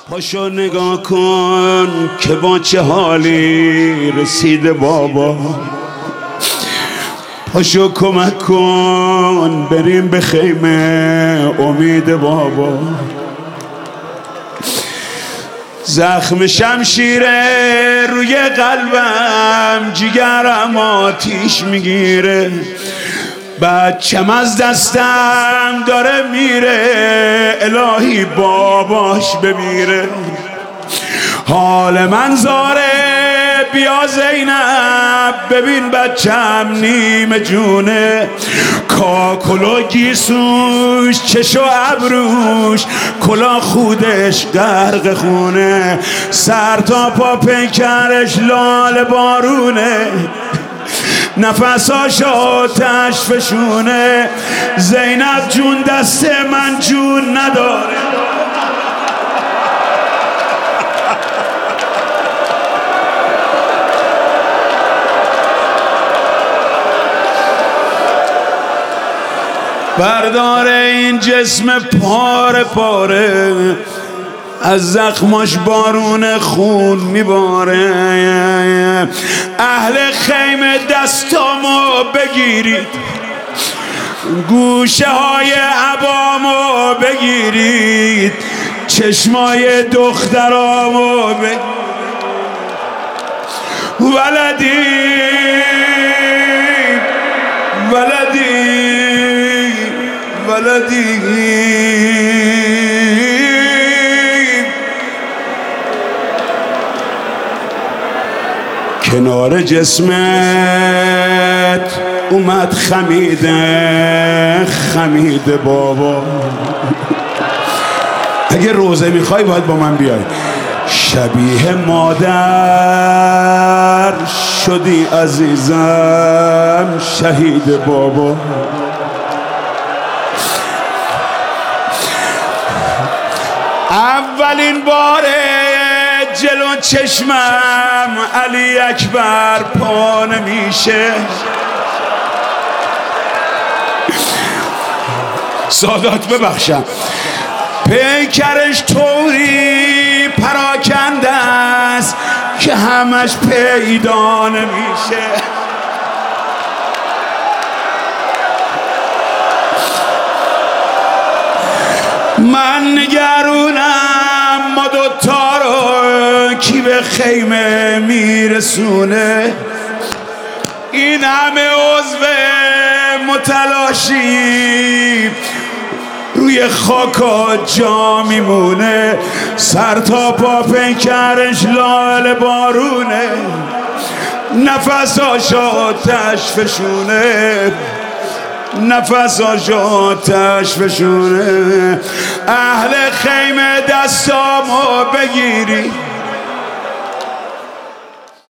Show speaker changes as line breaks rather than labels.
پاشو نگاه کن که با چه حالی رسیده بابا. پاشو کمک کن بریم به خیمه امید بابا. زخم شمشیره روی قلبم جگرم آتیش میگیره. بچم از دستم داره میره الهی باباش بمیره. حال من زاره بیا زینب ببین بچم نیمه جونه. کاکل و گیسوش چش و ابروش کلا خودش غرق خونه. سر تا پا پیکرش لال بارونه. نفساش آتش فشونه. زینب جون دست من جون نداره. برداره این جسم پاره پاره از زخماش بارون خون میباره. اهل خیمه دستامو بگیرید گوشه های عبامو بگیرید چشمای دخترامو بگیرید. ولدی ولدی ولدی کنار جسمت اومد خمیده بابا. اگه روزه میخوای باید با من بیای. شبیه مادر شدی عزیزم شهید بابا. اولین باره جلو چشمم علی اکبر پا نمیشه. سادات ببخشم پیکرش طوری پراکنده است که همش پیدا نمیشه. من نگرونم ما دوتا رو کی به خیمه میرسونه. این همه عضو متلاشی روی خاکا جا میمونه. سر تا پا پیکرش لال بارونه. نفساش آتش فشونه. نفساش آتش فشونه. اهل خیمه دستامو بگیری